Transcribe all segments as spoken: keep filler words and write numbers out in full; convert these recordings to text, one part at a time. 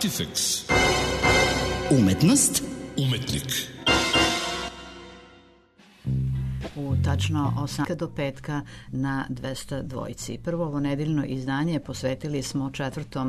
Artifex. Umetnost. Umetnik. U tačno osam do petka na dvesta dvojci. Prvo ovo nedeljno izdanje posvetili smo četvrtom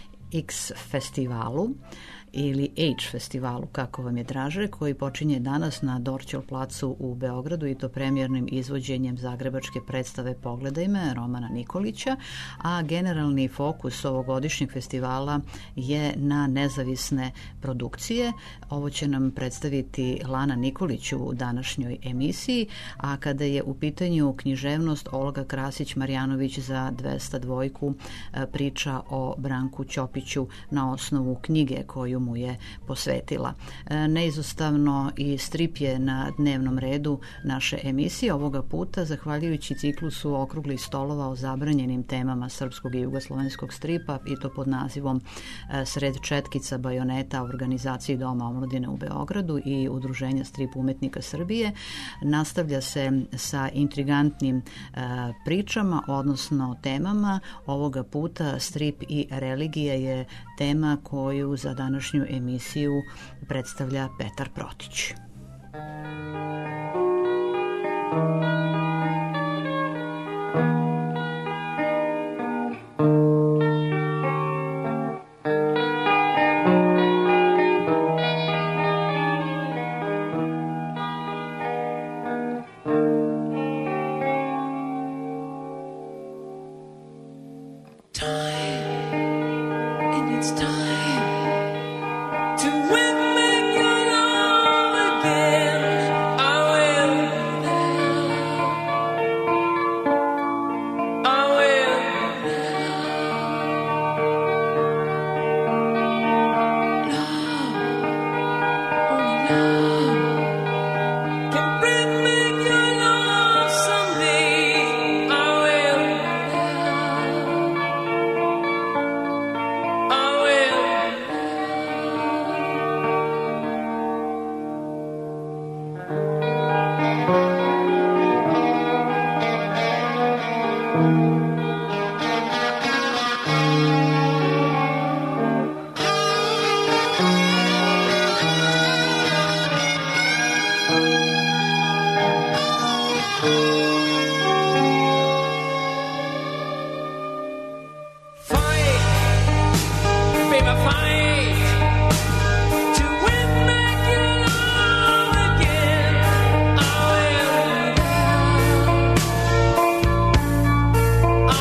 X festivalu ili H festivalu, kako vam je draže, koji počinje danas na Dorćol placu u Beogradu i to premijernim izvođenjem zagrebačke predstave Pogledaj me Romana Nikolića, a generalni fokus ovogodišnjeg festivala je na nezavisne produkcije. Ovo će nam predstaviti Lana Nikolić u današnjoj emisiji, a kada je u pitanju književnost, Olga Krasić-Marjanović za dvesta dvojku priča o Branku Ćopiću na osnovu knjige koju mu je posvetila. Neizostavno i strip je na dnevnom redu naše emisije ovoga puta, zahvaljujući ciklusu okruglih stolova o zabranjenim temama srpskog i jugoslovenskog stripa, i to pod nazivom Sred četkica bajoneta, organizaciji Doma omladine u Beogradu i Udruženja strip umetnika Srbije. Nastavlja se sa intrigantnim pričama, odnosno temama. Ovoga puta strip i religija je tema koju za današnju emisiju predstavlja Petar Protić. I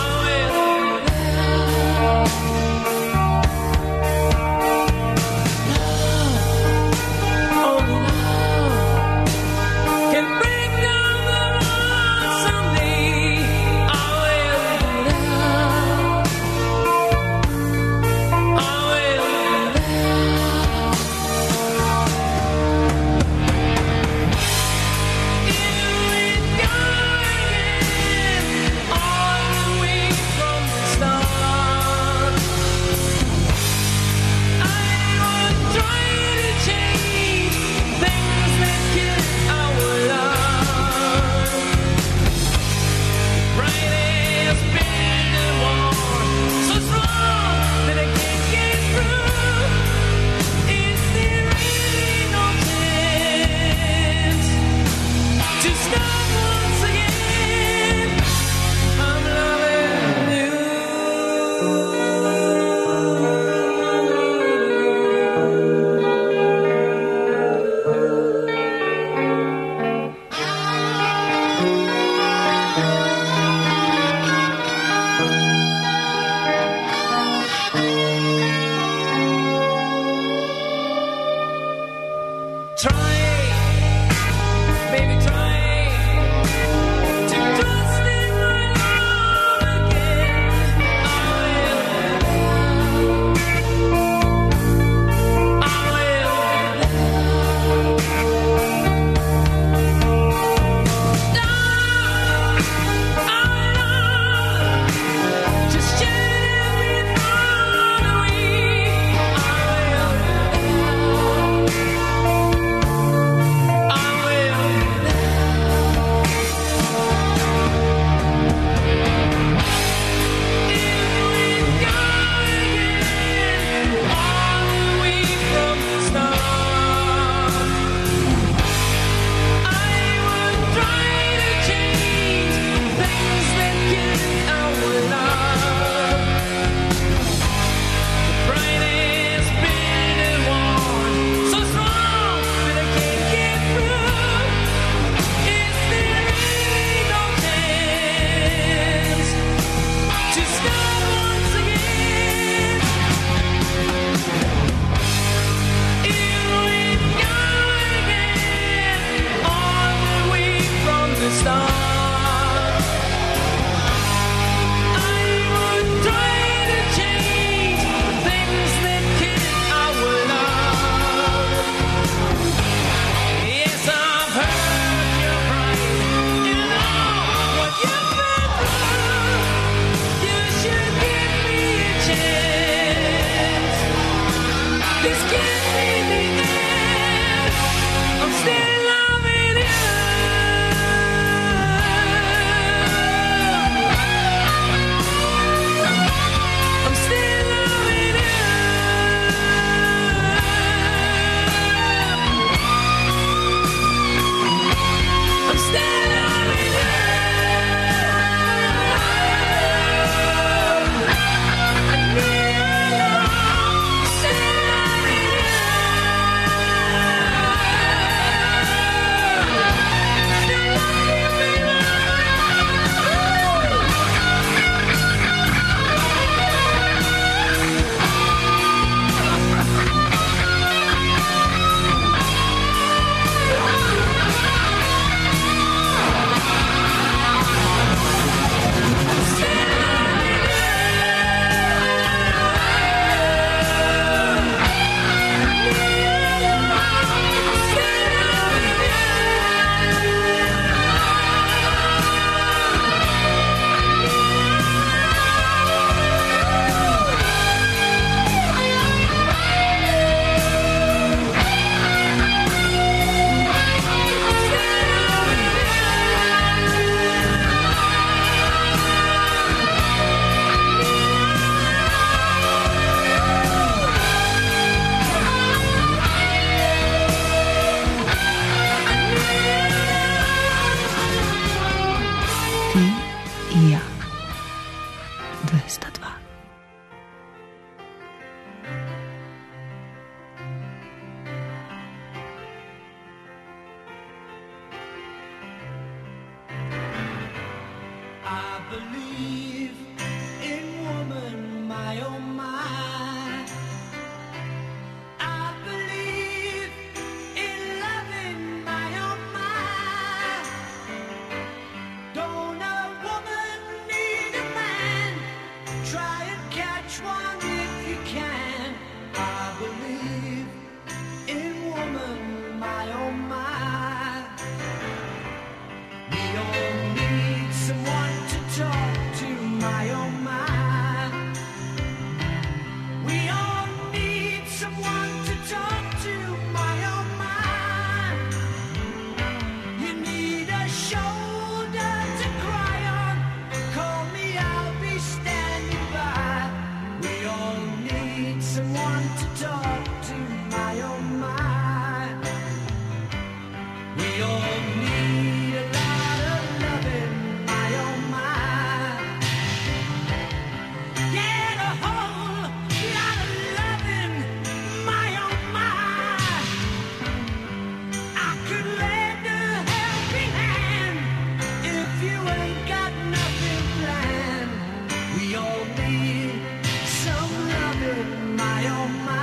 believe in woman, my oh my. I believe in loving, my oh my. Don't a woman need a man? Try and catch one if you can. I believe in woman, my oh my. We all need someone to talk to, my oh my. We all need someone to talk to, my oh my. You need a shoulder to cry on. Call me, I'll be standing by. We all need someone to talk to, my oh my. We all need a lot of loving, my oh my. Yeah, a whole lot of loving, my oh my. I could lend a helping hand if you ain't got nothing planned. We all need some loving, my oh my.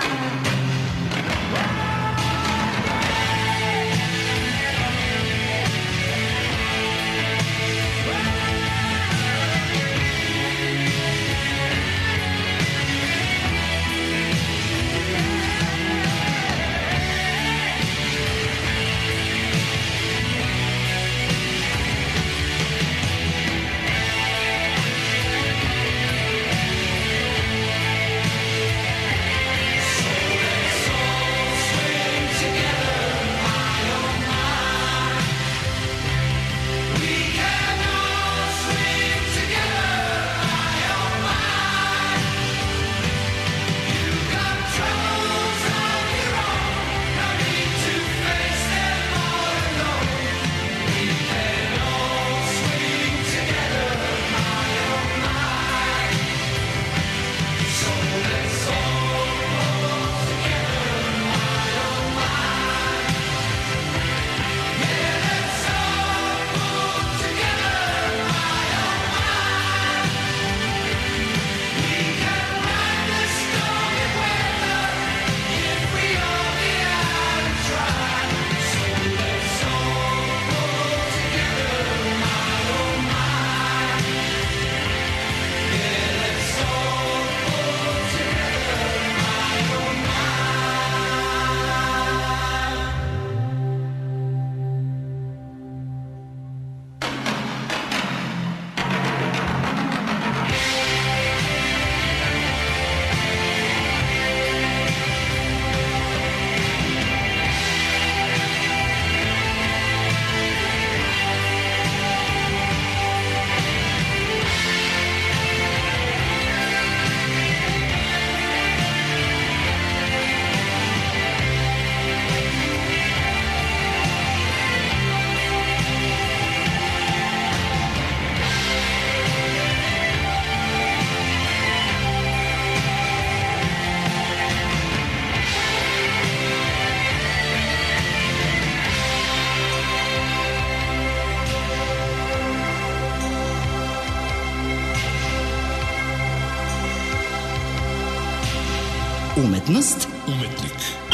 Umetnost, umetnik.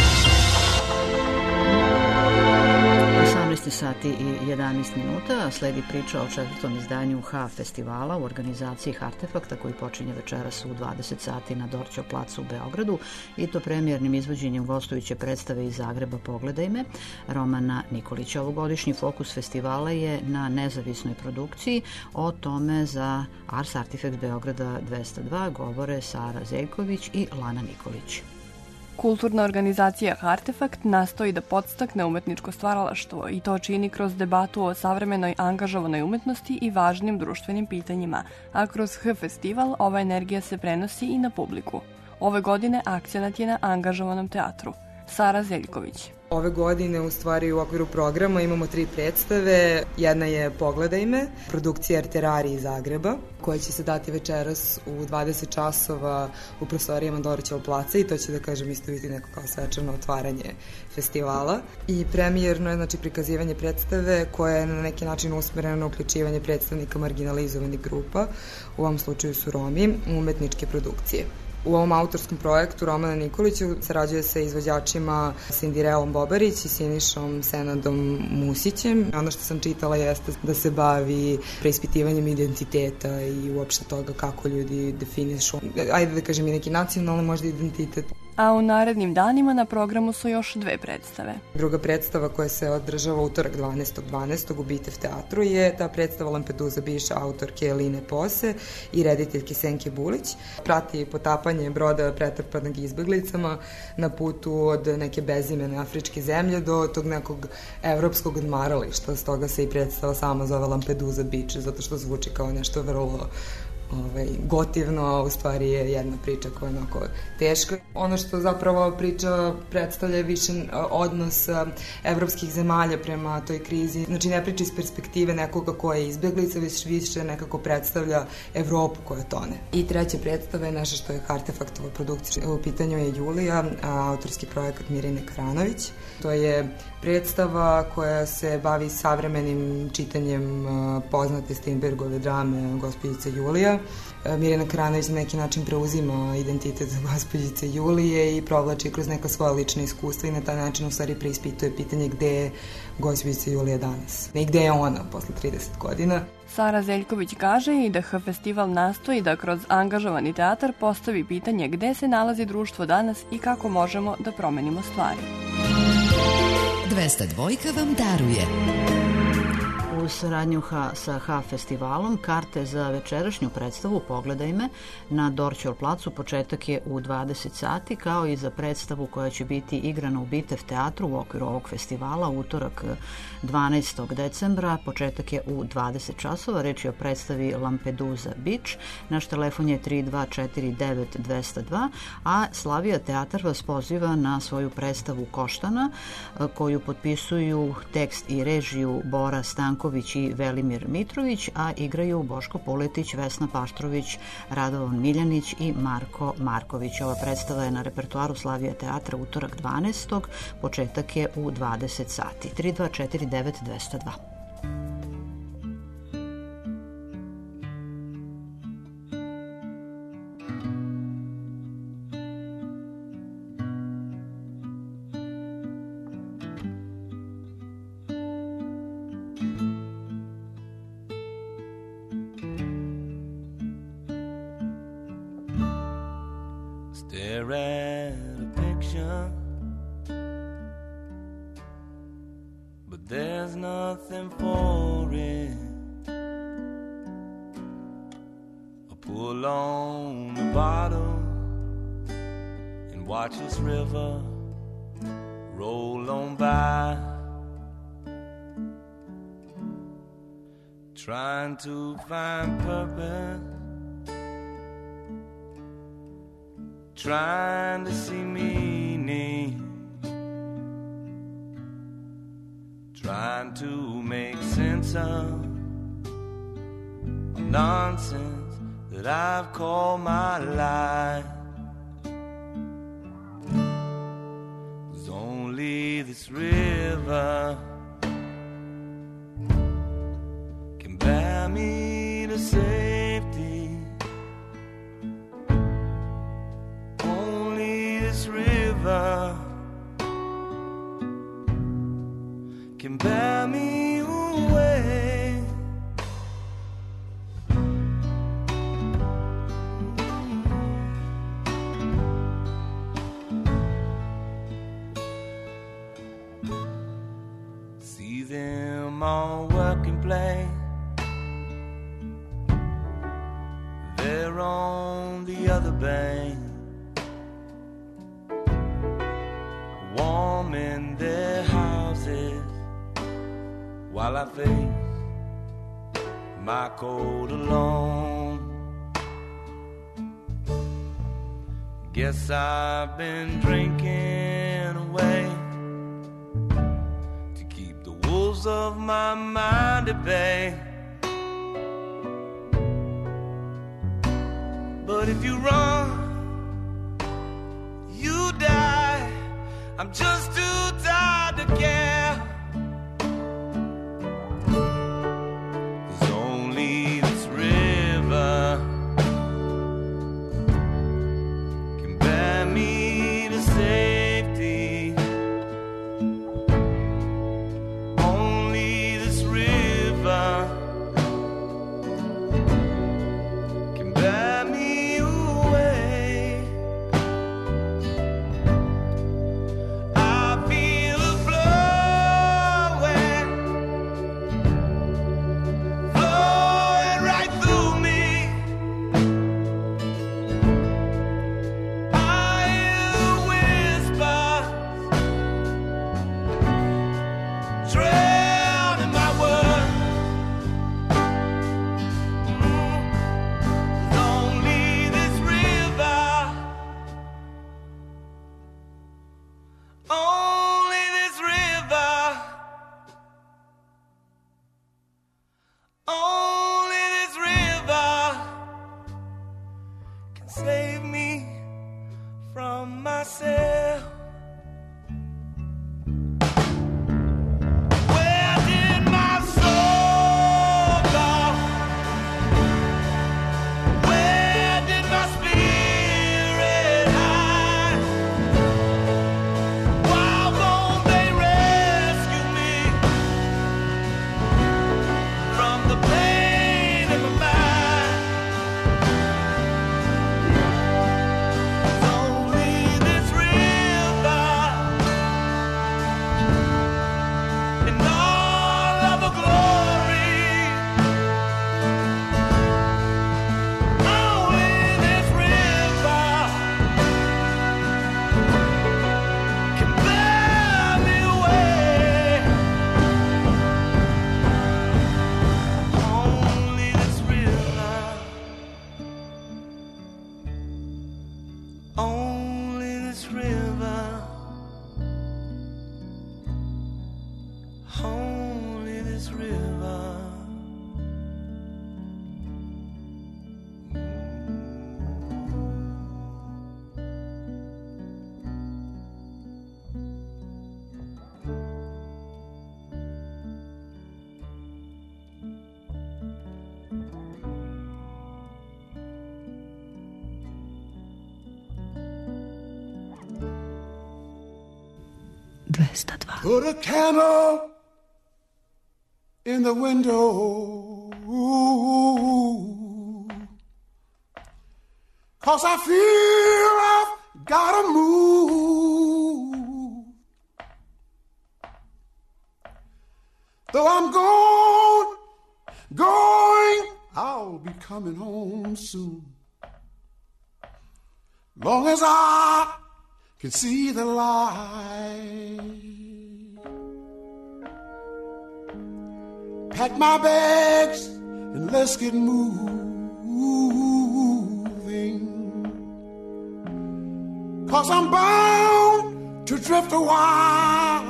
osamnaest sati i jedanaest minuta, sledi priča o četvrtom izdanju H festivala u organizaciji Hartefakta koji počinje večeras u dvadeset sati na Dorćol placu u Beogradu i to premijernim izvođenjem gostujuće predstave iz Zagreba Pogledaj me Romana Nikolića. Ovogodišnji fokus festivala je na nezavisnoj produkciji. O tome za Ars Artifekt Beograda dvesta dva govore Sara Zeljković i Lana Nikolić. Kulturna organizacija Artefakt nastoji da podstakne umetničko stvaralaštvo i to čini kroz debatu o savremenoj angažovanoj umetnosti i važnim društvenim pitanjima, a kroz H festival ova energija se prenosi i na publiku. Ove godine akcenat je na angažovanom teatru. Sara Zeljković. Ove godine u stvari u okviru programa imamo tri predstave. Jedna je Pogledaj me, produkcija Arterari iz Zagreba, koja će se dati večeras u dvadeset časova u prostorijama Dorćol placa i to će, da kažem, isto biti neko kao svečano otvaranje festivala. I premijerno je, znači, prikazivanje predstave koja je na neki način usmerena na uključivanje predstavnika marginalizovanih grupa, u ovom slučaju su Romi, u umetničke produkcije. U ovom autorskom projektu Romana Nikolića sarađuje sa izvođačima Sindirelom Bobarić i Sinišom Senadom Musićem. Ono što sam čitala jeste da se bavi preispitivanjem identiteta i uopšte toga kako ljudi definišu, ajde da kažem i neki nacionalni možda identitet. A u narednim danima na programu su još dve predstave. Druga predstava koja se održava utorak dvanaestog dvanaestog u Bitev teatru je ta predstava Lampedusa Biš autorke Line Pose i rediteljke Senke Bulić. Prati potapanje broda pretrpanog izbeglicama na putu od neke bezimene afričke zemlje do tog nekog evropskog odmarališta. Stoga se i predstava sama zove Lampedusa Bič, zato što zvuči kao nešto vrlo Ovaj, gotivno, a u stvari je jedna priča koja je onako teška. Ono što zapravo priča predstavlja više odnos evropskih zemalja prema toj krizi. Znači ne priča iz perspektive nekoga koja je izbeglica, već više nekako predstavlja Evropu koja tone. I treća predstava je nešto što je Artefaktova produkcija. U pitanju je Julija, autorski projekat Mirjane Karanović. To je predstava koja se bavi savremenim čitanjem poznate Strindbergove drame Gospođica Julija. Mirjana Karanović na neki način preuzima identitet Gospođice Julije i provlači kroz neka svoja lična iskustva i na taj način u stvari preispituje pitanje gde je Gospođica Julija danas i gde je ona posle trideset godina. Sara Zeljković kaže i da H festival nastoji da kroz angažovani teatar postavi pitanje gde se nalazi društvo danas i kako možemo da promenimo stvari. dvesta dvojka vam daruje. U saradnju ha, sa H festivalom karte za večerašnju predstavu Pogledaj me na Dorćol placu početak je u dvadeset sati, kao i za predstavu koja će biti igrana u Bitev teatru u okviru ovog festivala utorak dvanaestog decembra. Početak je u dvadeset časova. Reč je o predstavi Lampedusa Beach. Naš telefon je tri dva četiri devet dva zero dva, a Slavija teatar vas poziva na svoju predstavu Koštana, koju potpisuju tekst i režiju Bora Stanković i Velimir Mitrović, a igraju Boško Puletić, Vesna Paštrović, Radovan Miljanić i Marko Marković. Ova predstava je na repertoaru Slavija teatra utorak dvanaestog Početak je u dvadeset sati. tri dva četiri devet dva zero dva. Stare at a picture, but there's nothing for it. I pull on the bottle and watch this river roll on by, trying to find purpose, trying to see meaning, trying to make sense of nonsense that I've called my life. 'Cause only this river can bear me to safety. Only this river can bear me away. See them all work and play. They're on the other bank, warm in their houses, while I face my cold alone. Guess I've been drinking away walls of my mind at bay. But if you run, you die. I'm just too tired to care. There's only this river can bear me to safety. Only this river can bear me away. I feel it flowing, flowing right through me. I hear the whispers drowning my words. There's only this river, only this river, only this river can save me from myself. Where did my soul go? Where did my spirit hide? Why won't they rescue me from the pain in my mind? It's only this river and all of the glory. Only this river can bear me away. Only this river, only this river, only this river. dvesta dva. Put a candle in the window. Cause I feel I've gotta move. Though I'm gone, going, I'll be coming home soon. Long as I can see the light. Pack my bags and let's get moving. Cause I'm bound to drift a while.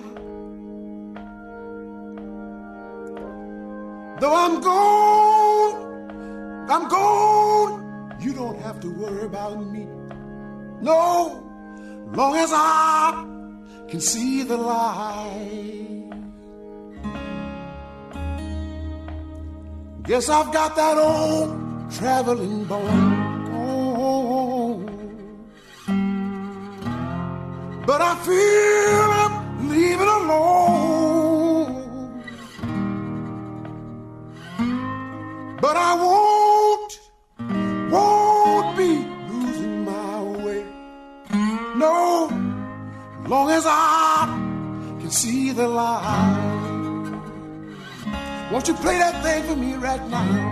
Though I'm gone, I'm gone, you don't have to worry about me. No, long as I can see the light. Guess I've got that old traveling bone. But I feel I'm leaving alone. But I won't, won't be losing my way. No, long as I can see the light. Won't you play that thing for me right now?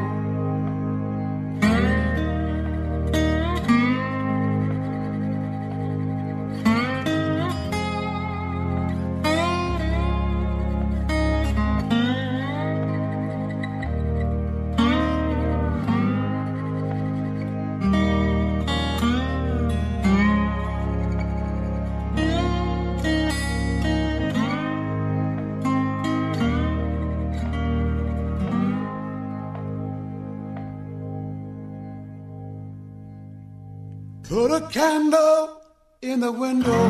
Put a candle in the window.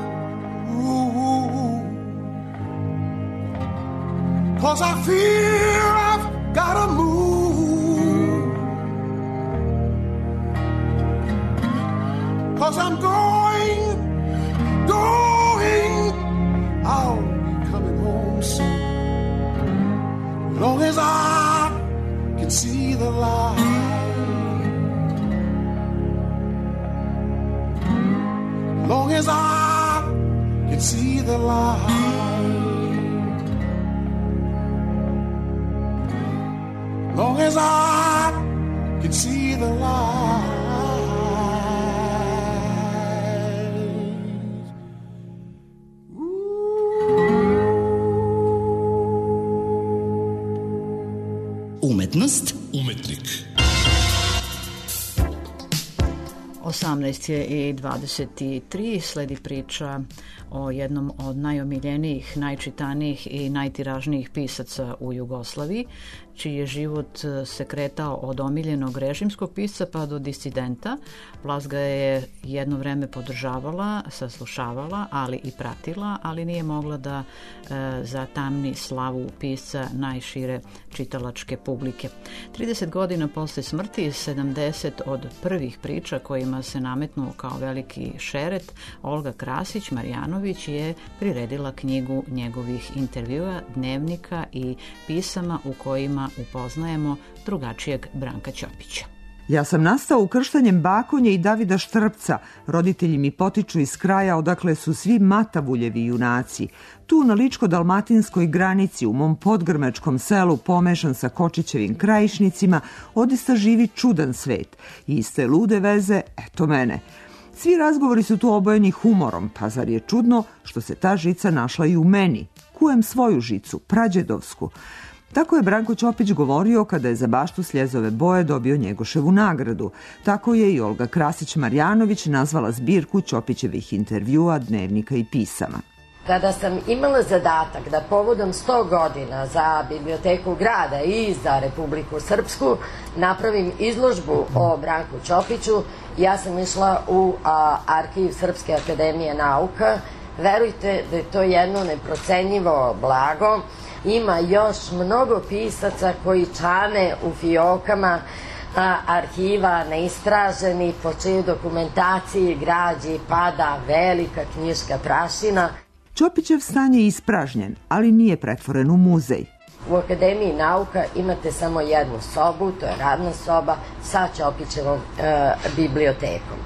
Ooh, 'cause I fear I've gotta move. 'Cause I'm going, going, I'll be coming home soon. Long as I can see the light, long as I can see the light, long as I can see the light. Umetnost, umetnik. osamnaest je i dvadeset tri, sledi priča o jednom od najomiljenijih, najčitanijih i najtiražnijih pisaca u Jugoslaviji, čiji je život se kretao od omiljenog režimskog pisca pa do disidenta. Vlast ga je jedno vreme podržavala, saslušavala, ali i pratila, ali nije mogla da e, zatamni slavu pisca najšire čitalačke publike. trideset godina posle smrti, sedamdeset od prvih priča kojima se nametnuo kao veliki šeret, Olga Krasić Marjanović je priredila knjigu njegovih intervjua, dnevnika i pisama u kojima upoznajemo drugačijeg Branka Ćopića. Ja sam nastao ukrštanjem Bakonje i Davida Štrpca. Roditelji mi potiču iz kraja odakle su svi Matavuljevi junaci. Tu na ličko-dalmatinskoj granici u mom podgrmečkom selu pomešan sa Kočićevim krajišnicima odista živi čudan svet. I iz te lude veze, eto mene. Svi razgovori su tu obojeni humorom, pa zar je čudno što se ta žica našla i u meni. Kujem svoju žicu, prađedovsku. Tako je Branko Ćopić govorio kada je za baštu Sljezove boje dobio Njegoševu nagradu. Tako je i Olga Krasić Marjanović nazvala zbirku Ćopićevih intervjua, dnevnika i pisama. Kada sam imala zadatak da povodom sto godina za Biblioteku grada i za Republiku Srpsku napravim izložbu o Branku Ćopiću, ja sam išla u a, arhiv Srpske akademije nauka. Verujte da je to jedno neprocenjivo blago. Ima još mnogo pisaca koji čane u fijokama a, arhiva neistraženi, po čijoj dokumentaciji, građi pada velika knjiška prašina. Ćopićev stan je ispražnjen, ali nije pretvoren u muzej. U Akademiji nauka imate samo jednu sobu, to je radna soba sa Ćopićevom e, bibliotekom.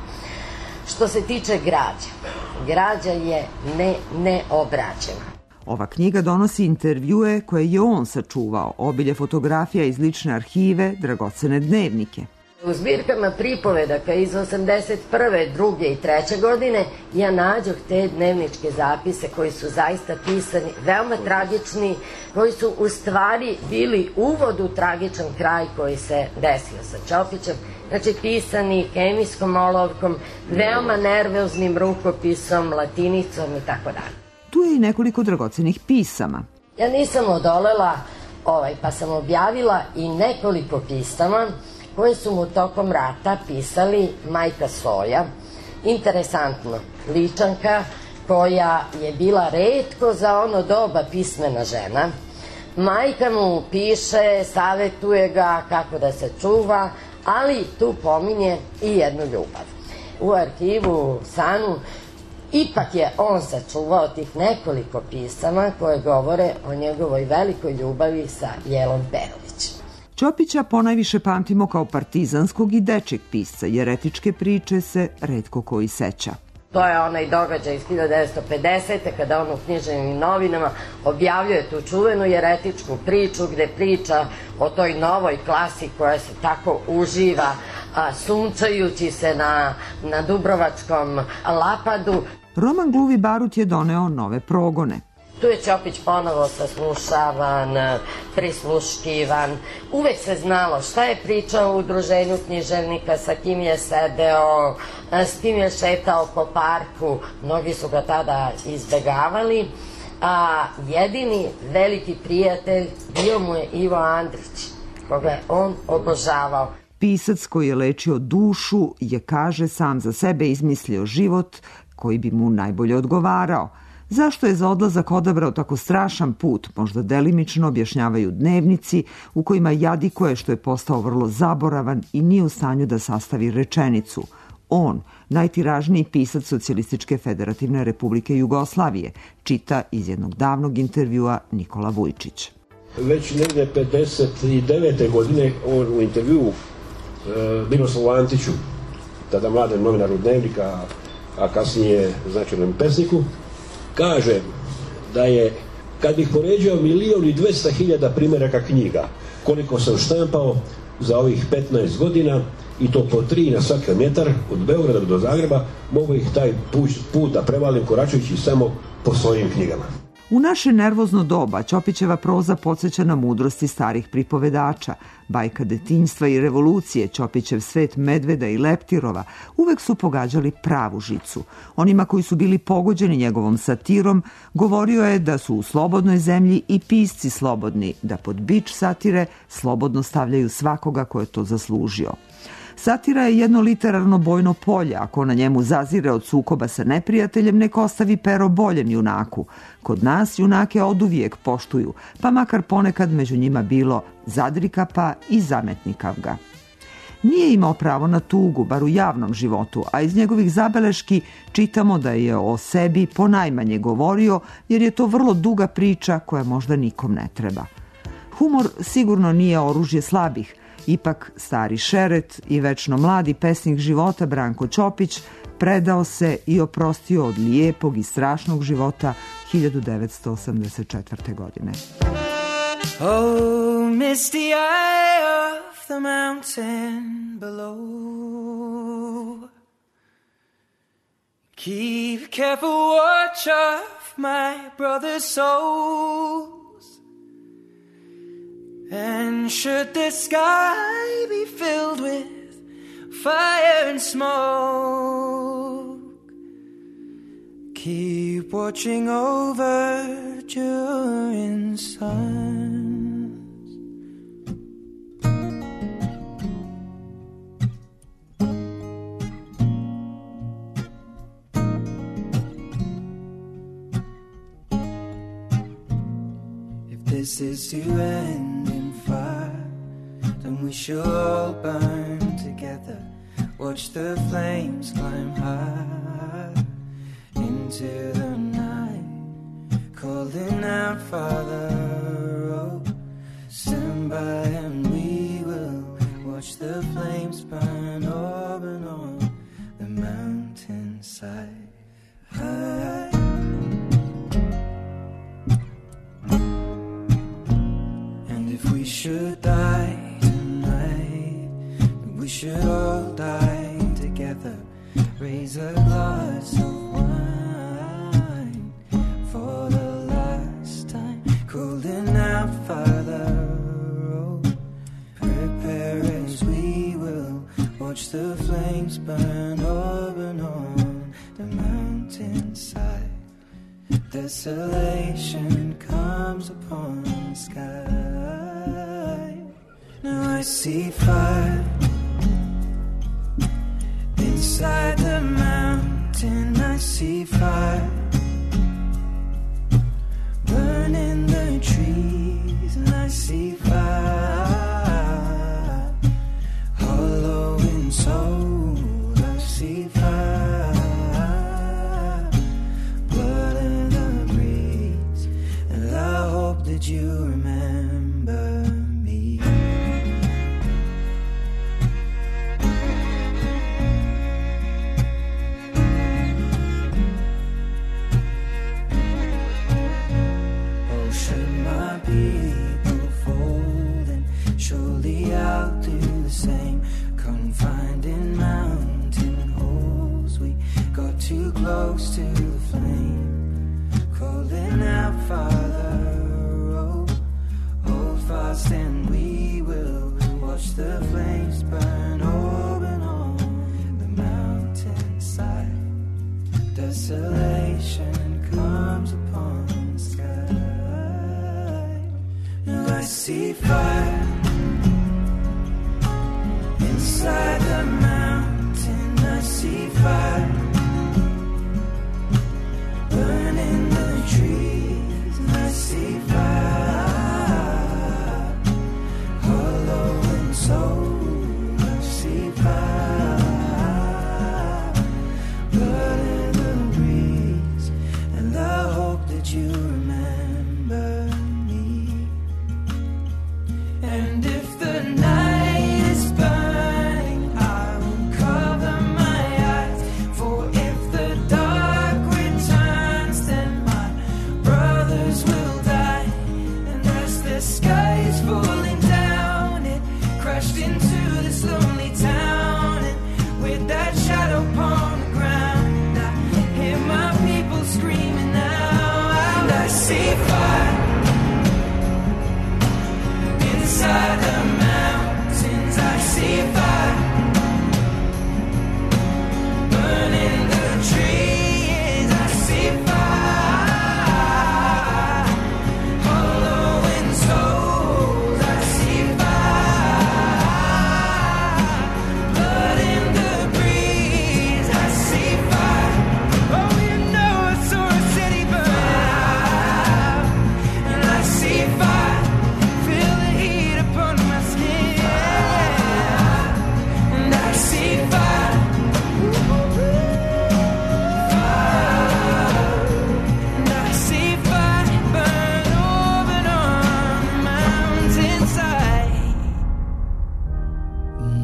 Što se tiče građa, građa je ne, neobrađena. Ova knjiga donosi intervjue koje je on sačuvao, obilje fotografija iz lične arhive, dragocene dnevnike. U zbirkama pripovedaka iz osamdeset prve, druge i treće godine ja nađoh te dnevničke zapise koji su zaista pisani, veoma tragični, koji su u stvari bili uvod u tragičan kraj koji se desio sa Ćopićem. Znači pisani hemijskom olovkom, veoma nervoznim rukopisom, latinicom i tako dalje. Tu je i nekoliko dragocenih pisama. Ja nisam odolela, ovaj, pa sam objavila i nekoliko pisama koje su mu tokom rata pisali majka Soja, interesantno, Ličanka, koja je bila retko za ono doba pismena žena. Majka mu piše, savetuje ga kako da se čuva, ali tu pominje i jednu ljubav. U arhivu Sanu ipak je on sačuvao tih nekoliko pisama koje govore o njegovoj velikoj ljubavi sa Jelom Perović. Ćopića ponajviše pamtimo kao partizanskog i dečeg pisca, jer etičke priče se retko koji seća. To je onaj događaj iz hiljadu devetsto pedesete. kada on u književnim novinama objavljuje tu čuvenu jeretičku priču gde priča o toj novoj klasi koja se tako uživa, a, sunčajući se na, na Dubrovačkom Lapadu. Roman Gluvi barut je doneo nove progone. Tu je Ćopić ponovo saslušavan, prisluškivan. Uvek se znalo šta je pričao u udruženju književnika, sa kim je sedeo, s kim je šetao po parku. Mnogi su ga tada izbegavali. A jedini veliki prijatelj bio mu je Ivo Andrić, koga je on obožavao. Pisac koji je lečio dušu je, kaže, sam za sebe izmislio život koji bi mu najbolje odgovarao. Zašto je za odlazak odabrao tako strašan put, možda delimično objašnjavaju dnevnici u kojima jadikuje što je postao vrlo zaboravan i nije u stanju da sastavi rečenicu. On, najtiražniji pisac Socijalističke federativne republike Jugoslavije, čita iz jednog davnog intervjua Nikola Vujčić. Već negde pedeset devete godine on u intervjuu e, Miroslavu Antiću, tada mladem novinaru Dnevnika, a kasnije značajnom pesniku, kaže da je, kad bih poređao milion i dvesta hiljada primjeraka knjiga, koliko sam štampao za ovih petnaest godina, i to po tri na svaki metar, od Beograda do Zagreba, mogu ih taj put, put da prevalim koračujući samo po svojim knjigama. U naše nervozno doba Ćopićeva proza podsjeća na mudrosti starih pripovedača. Bajka detinjstva i revolucije, Ćopićev svet medveda i leptirova uvek su pogađali pravu žicu. Onima koji su bili pogođeni njegovom satirom govorio je da su u slobodnoj zemlji i pisci slobodni, da pod bič satire slobodno stavljaju svakoga ko je to zaslužio. Satira je jedno literarno bojno polje, ako na njemu zazire od sukoba sa neprijateljem, nek ostavi pero boljem junaku. Kod nas junake oduvijek poštuju, pa makar ponekad među njima bilo zadrikapa i zametnikav ga. Nije imao pravo na tugu, bar u javnom životu, a iz njegovih zabeleški čitamo da je o sebi ponajmanje govorio, jer je to vrlo duga priča koja možda nikom ne treba. Humor sigurno nije oružje slabih. Ipak stari šeret i večno mladi pesnik života Branko Ćopić predao se i oprostio od lijepog i strašnog života hiljadu devetsto osamdeset četvrte. godine. Oh, misty eye of the mountain below, keep careful watch of my brother's soul. And should the sky be filled with fire and smoke, keep watching over during suns. If this is to end, then we shall all burn together. Watch the flames climb high into the night, calling out, Father, oh, stand by and we will watch the flames burn up and on the mountainside. High. And if we should die tonight, we should all die together. Raise a glass of wine for the last time, calling out, Father, oh, prepare as we will watch the flames burn up and on the mountainside. Desolation comes upon the sky. Now I see fire inside the mountain. I see fire burning the trees, and I see fire hollow in soul. I see fire, blood in the breeze, and I hope that you remember me. People fold, and surely I'll do the same. Confined in mountain holes, we got too close to the flame. Calling out, Father, oh, hold fast and we will watch the flames burn open on the mountainside. Desolation comes upon the sky. I see fire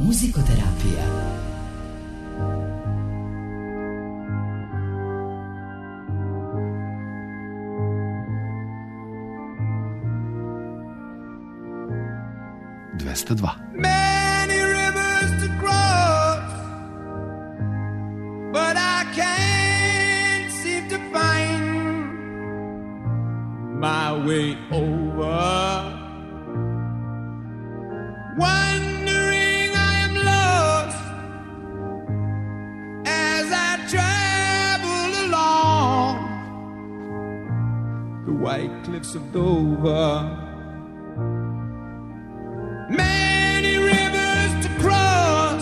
Muzikoterapija. dvesta dva. Many rivers to cross, but I can't seem to find my way over. Wondering I am lost as I travel along the white cliffs of Dover. Many rivers to cross,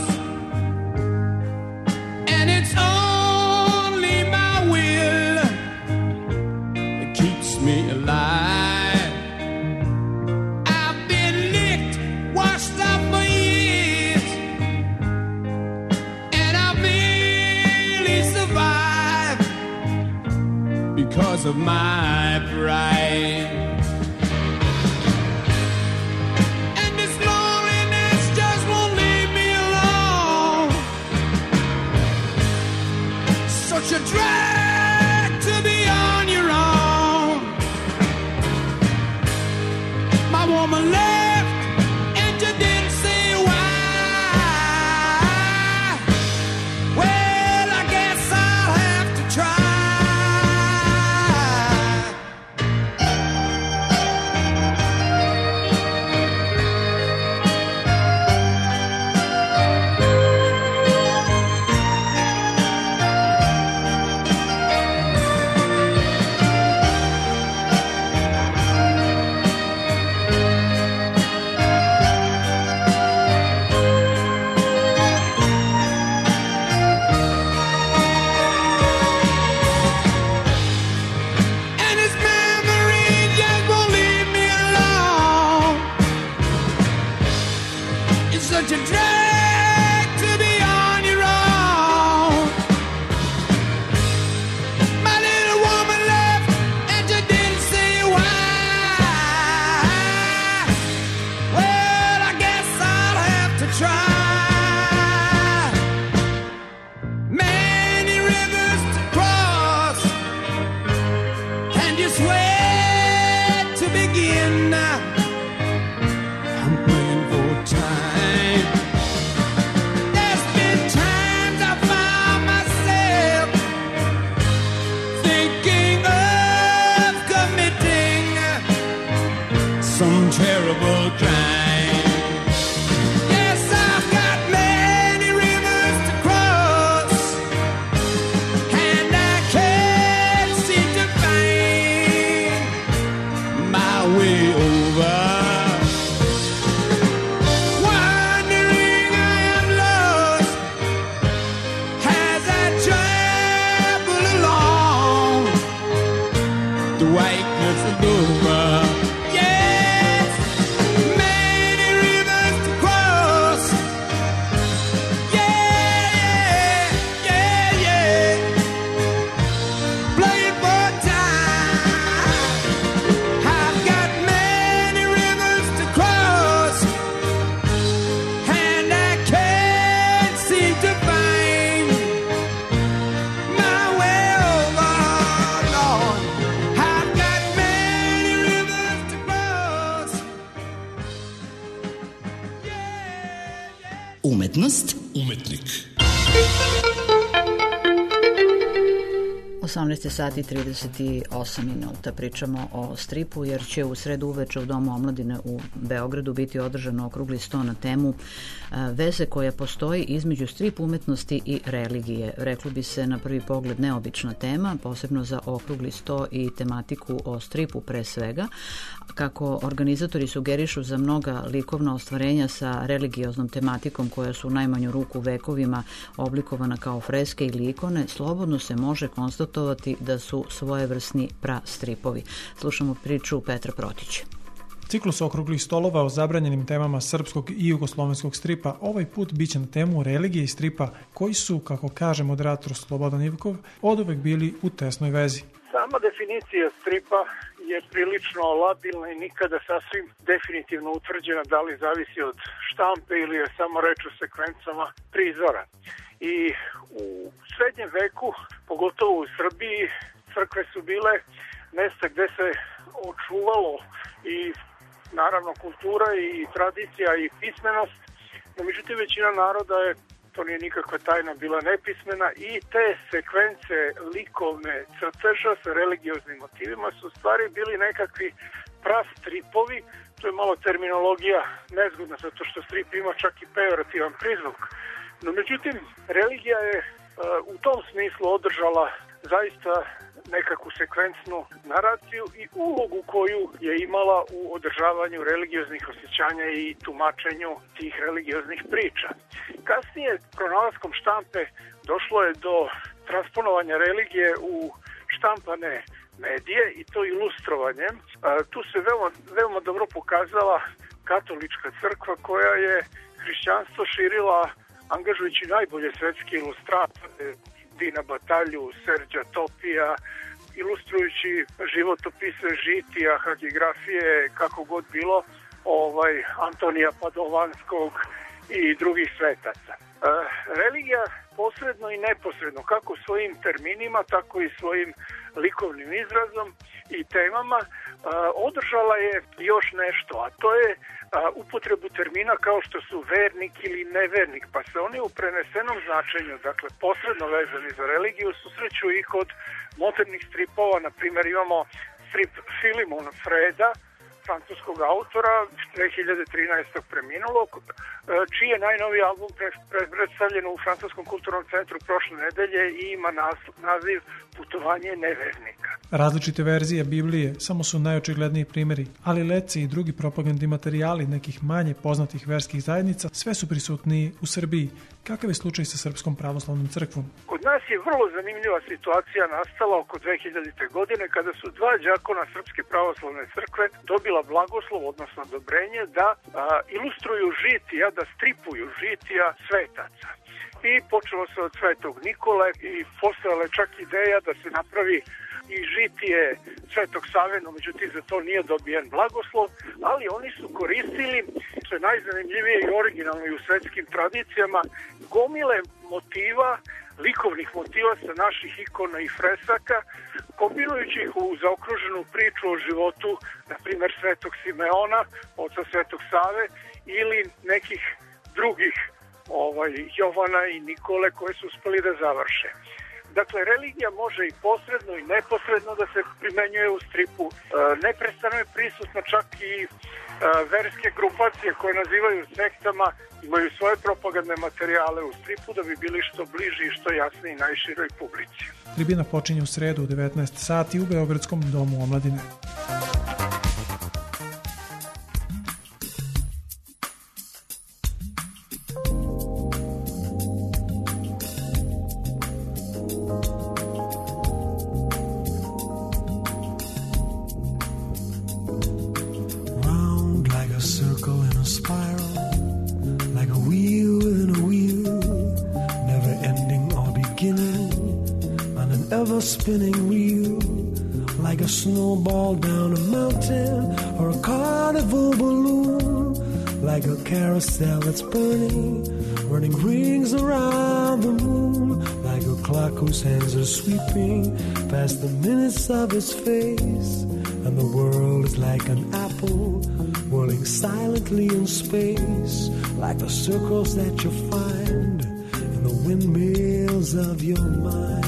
and it's only my will that keeps me alive. I've been licked, washed up for years, and I merely survive because of my pride. Such a drag to be on your own. My woman left and you didn't say why. Well, I guess I'll have to try. Such a drag to be on your own. My little woman left and you didn't say why. Well, I guess I'll have to try. Many rivers to cross, and just where to begin. I'm praying for time. There's been times I found myself thinking of committing some terrible crime. Yes, I've got many rivers to cross, and I can't seem to find my way over. Umetnost, umetnik. osamnaest sati i trideset osam minuta. Pričamo o stripu jer će u sredu uveče u Domu omladine u Beogradu biti održan okrugli sto na temu veze koja postoji između strip umetnosti i religije. Reklo bi se na prvi pogled neobična tema, posebno za okrugli sto i tematiku o stripu pre svega. Kako organizatori sugerišu za mnoga likovna ostvarenja sa religioznom tematikom koja su u najmanju ruku vekovima oblikovana kao freske ili ikone, slobodno se može konstatovati da su svojevrsni pra-stripovi. Slušamo priču Petra Protića. Ciklus okruglih stolova o zabranjenim temama srpskog i jugoslovenskog stripa ovaj put biće na temu religije i stripa koji su, kako kaže moderator Slobodan Ivkov, oduvek bili u tesnoj vezi. Sama definicija stripa je prilično labilna i nikada sasvim definitivno utvrđena da li zavisi od štampe ili je samo reč o sekvencama prizora. I u srednjem veku, pogotovo u Srbiji, crkve su bile mesta gde se očuvalo i naravno kultura i tradicija i pismenost, no međutim većina naroda je, to nije nikakva tajna, bila nepismena i te sekvence likovne crteža sa religioznim motivima su u stvari bili nekakvi prastripovi. To je malo terminologija nezgodna zato što strip ima čak i pejorativan prizvuk. No međutim, religija je uh, u tom smislu održala zaista nekakvu sekvencnu naraciju i ulogu koju je imala u održavanju religioznih osjećanja i tumačenju tih religioznih priča. Kasnije, pronalaskom štampe, došlo je do transponovanja religije u štampane medije i to ilustrovanjem. Tu se veoma, veoma dobro pokazala katolička crkva koja je hrišćanstvo širila angažujući najbolje svetske ilustratore, Dina Batalju, Serđa Topija, ilustrujući životopise žitija, hagiografije, kako god bilo, ovaj Antonija Padovanskog i drugih svetaca. E, religija posredno i neposredno, kako svojim terminima, tako i svojim likovnim izrazom i temama, e, održala je još nešto, a to je upotrebu termina kao što su vernik ili nevernik, pa se oni u prenesenom značenju, dakle posredno vezani za religiju, susreću i kod modernih stripova. Na primjer, imamo strip Filimon Freda, francuskog autora, dve hiljade trinaestog preminulog, čiji je najnoviji album predstavljen u Francuskom kulturnom centru prošle nedelje i ima naziv Putovanje nevernika. Različite verzije Biblije samo su najočigledniji primjeri, ali letci i drugi propagandni materijali nekih manje poznatih verskih zajednica sve su prisutniji u Srbiji. Kakav je slučaj sa Srpskom pravoslavnom crkvom? Kod nas je vrlo zanimljiva situacija nastala oko dve hiljadite. godine kada su dva đakona Srpske pravoslavne crkve dobila blagoslov, odnosno odobrenje da a, ilustruju žitija, da stripuju žitija svetaca. I počelo se od Svetog Nikole i postojala čak ideja da se napravi i žitije Svetog Save, no međutim za to nije dobijen blagoslov, ali oni su koristili, što je najzanimljivije i originalno i u svetskim tradicijama, gomile motiva, likovnih motiva sa naših ikona i fresaka, kombinujući ih u zaokruženu priču o životu, na primjer Svetog Simeona, oca Svetog Save, ili nekih drugih ovaj, Jovana i Nikole koje su uspeli da završe. Dakle, religija može i posredno i neposredno da se primenjuje u stripu. E, neprestano je prisutna čak i e, verske grupacije koje nazivaju sektama, imaju svoje propagandne materijale u stripu da bi bili što bliži i što jasniji najširoj publici. Tribina počinje u sredu u devetnaest sati u Beogradskom domu omladine. Spinning wheel like a snowball down a mountain or a carnival balloon, like a carousel that's burning, running rings around the moon, like a clock whose hands are sweeping past the minutes of his face, and the world is like an apple whirling silently in space, like the circles that you find in the windmills of your mind.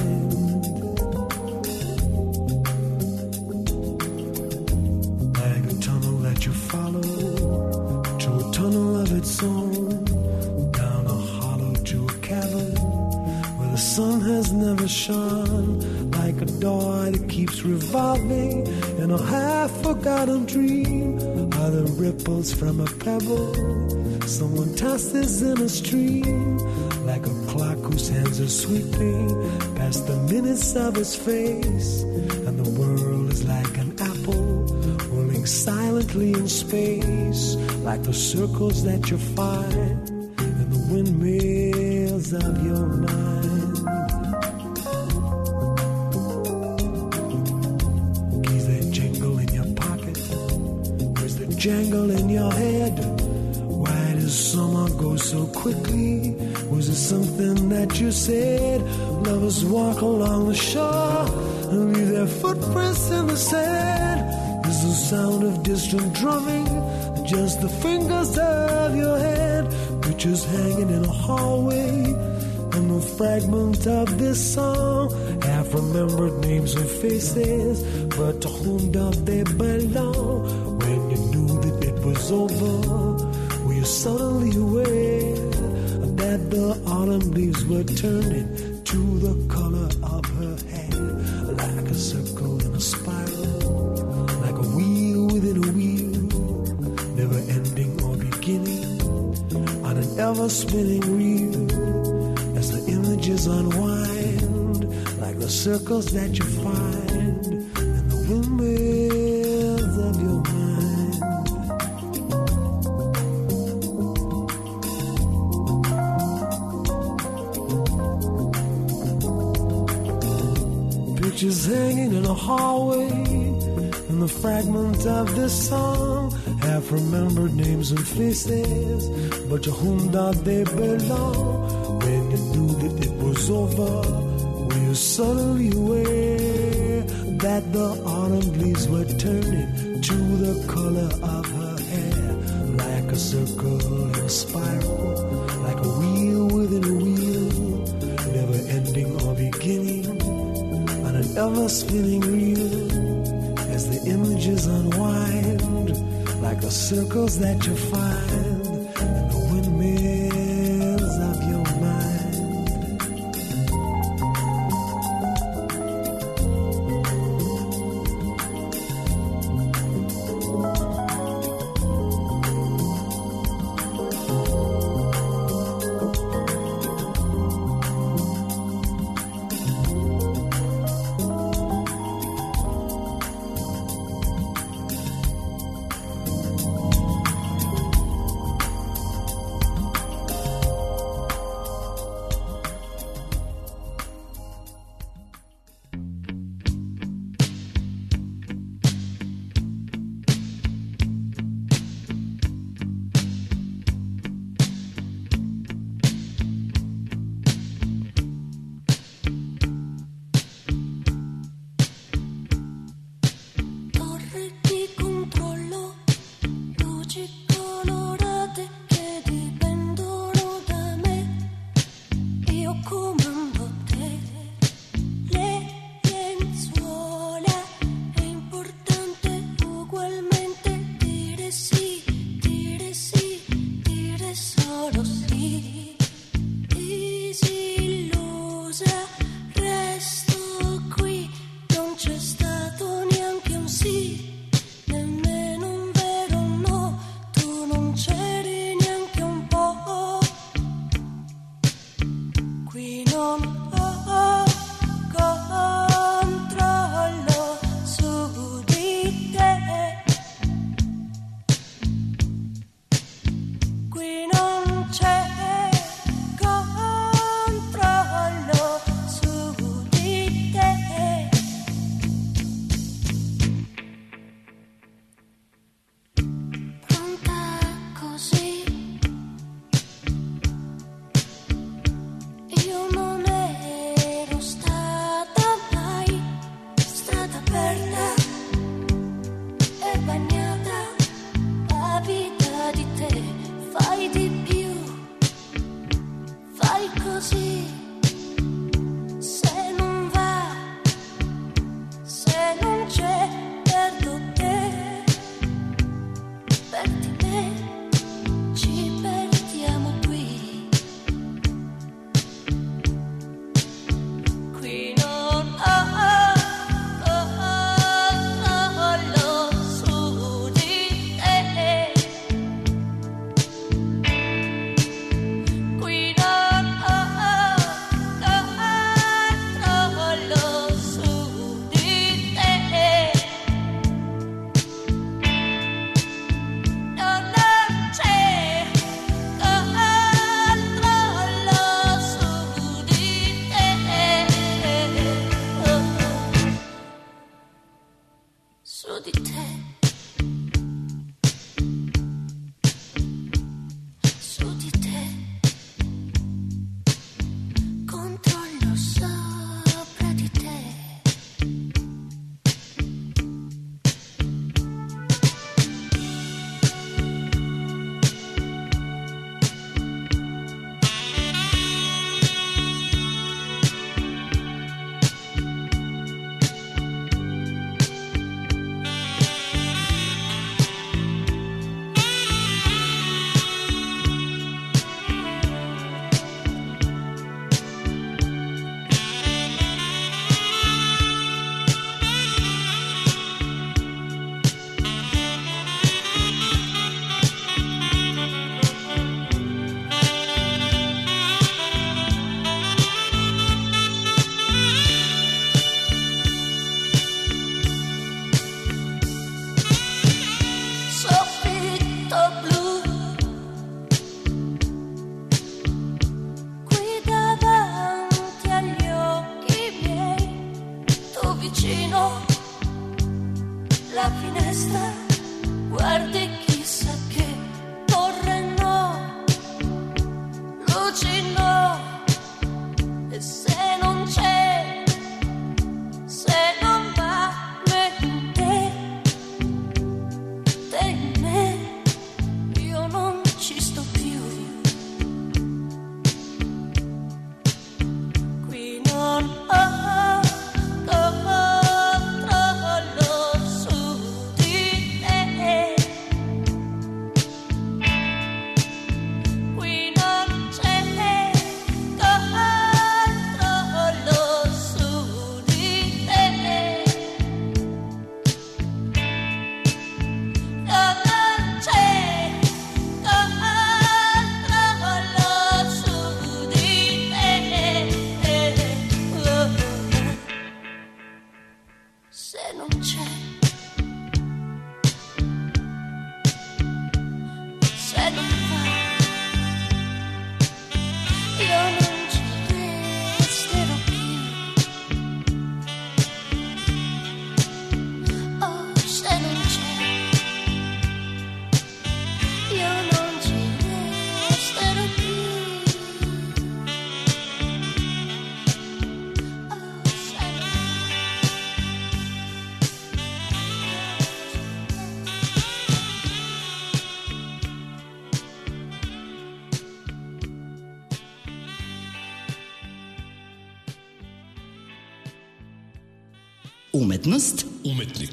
Down a hollow to a cavern where the sun has never shone, like a door that keeps revolving in a half-forgotten dream, are the ripples from a pebble someone tosses in a stream, like a clock whose hands are sweeping past the minutes of his face, and the world is like an apple whirling silently in space, like the circles that you find in the windmills of your mind. Keys that jingle in your head. Why does summer go so quickly? Was it something that you said? Lovers walk along the shore and leave their footprints in the sand. Is the sound of distant drumming just the fingers of your hand? Pictures hanging in a hallway, and the fragment of this song, half-remembered names and faces, but to whom do they belong? When you knew that it was over, were you suddenly aware that the autumn leaves were turning to the color of her hair? Like a circle in a spiral, like a wheel within a wheel, never ending or beginning, on an ever-spinning reel. As the images unwind, like the circles that you find in the windmills of your mind. Pictures hanging in a hallway, and the fragment of this song, half-remembered names and faces, but to whom do they belong? When you knew that it was over, were you suddenly aware that the autumn leaves were turning to the color of her hair? Like a circle in a spiral, like a wheel within a wheel, never ending or beginning, on an ever-spinning reel. As the images unwind, like the circles that you find in the windmills of your mind. finestra, guardi chissà che torre no, luci no, e se non c'è, se non va mente, te in me, io non ci sto più. Qui non ho Umetnost, umetnik.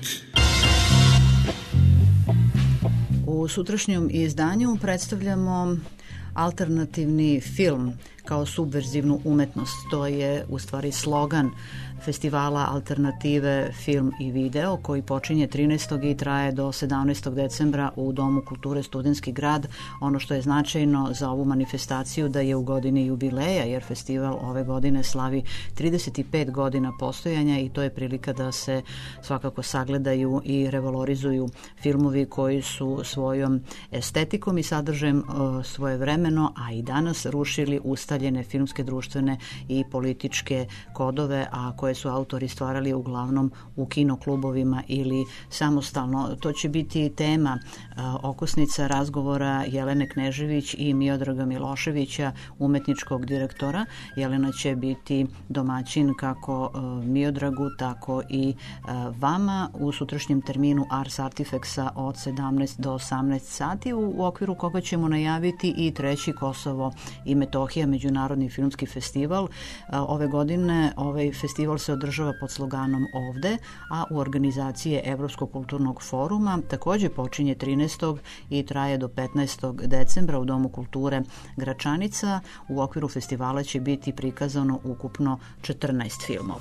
U sutrašnjem izdanju predstavljamo alternativni film kao subverzivnu umetnost. To je u stvari slogan festivala alternative film i video koji počinje trinaestog i traje do sedamnaestog decembra u Domu kulture Studentski grad. Ono što je značajno za ovu manifestaciju da je u godini jubileja, jer festival ove godine slavi trideset pet godina postojanja i to je prilika da se svakako sagledaju i revalorizuju filmovi koji su svojom estetikom i sadržajem svojevremeno, a i danas rušili ustaljene filmske, društvene i političke kodove, a koje su autori stvarali uglavnom u kinoklubovima ili samostalno. To će biti tema a, okosnica razgovora Jelene Knežević i Miodraga Miloševića, umetničkog direktora. Jelena će biti domaćin kako a, Miodragu, tako i a, vama u sutrašnjem terminu Ars Artifexa od sedamnaest do osamnaest sati, u, u okviru koga ćemo najaviti i treći Kosovo i Metohija međunarodni filmski festival. A, ove godine ovaj festival se održava pod sloganom Ovde, a u organizaciji Evropskog kulturnog foruma takođe počinje trinaestog i traje do petnaestog decembra u Domu kulture Gračanica. U okviru festivala će biti prikazano ukupno četrnaest filmova.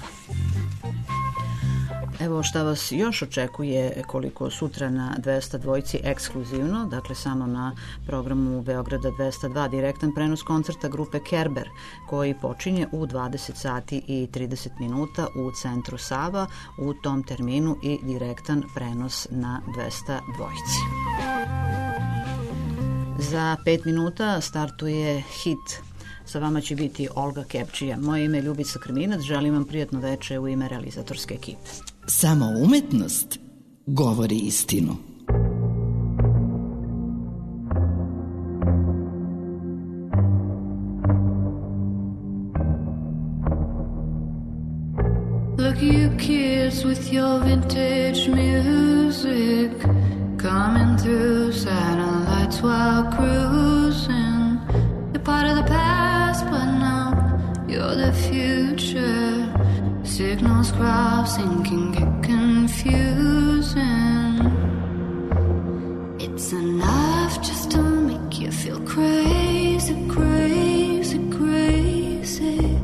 Evo šta vas još očekuje koliko sutra na dvesta dvojci ekskluzivno, dakle samo na programu Beograda dvesta dva, direktan prenos koncerta grupe Kerber koji počinje u dvadeset sati i trideset minuta u centru Sava, u tom terminu i direktan prenos na dvesta dvojci. Za pet minuta startuje hit. Sa vama će biti Olga Kepčija. Moje ime je Ljubica Krminac, želim vam prijatno veče u ime realizatorske ekipe. Samo umetnost govori istinu. Look at you kids with your vintage music coming through satellites while cruising. You're part of the past, but now you're the future. Signals crossing can get confusing. It's enough just to make you feel crazy, crazy, crazy.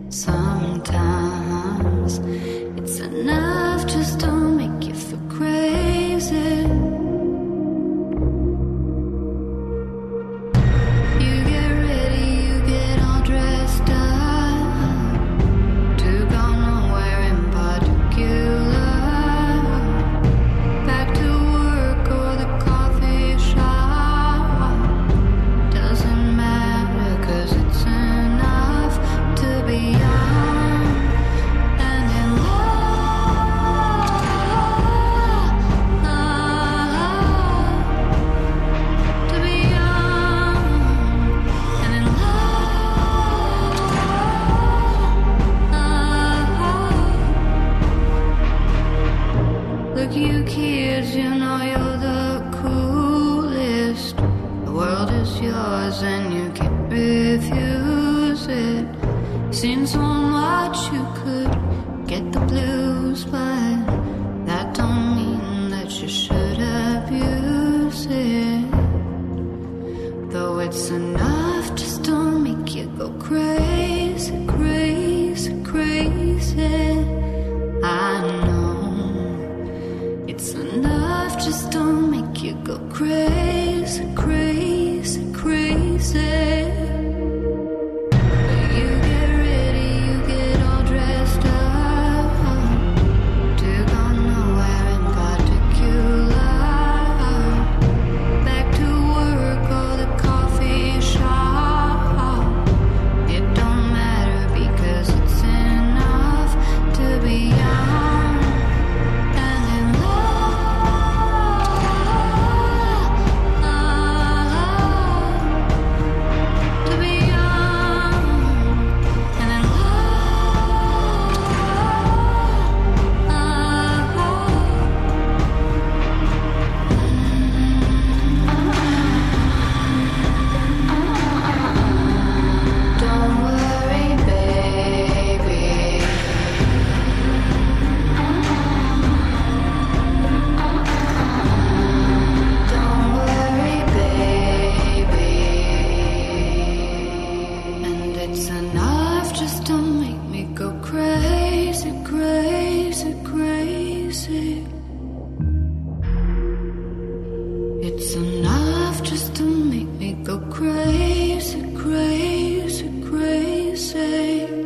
Sometimes it's enough just to make you feel crazy. You get ready, you get all dressed up to go nowhere in particular. Seems so much you could get the blues, but that don't mean that you should abuse it. Though it's enough just to make you go crazy, crazy, crazy. I know it's enough just to make you go crazy, crazy, crazy. Crazy, crazy, crazy.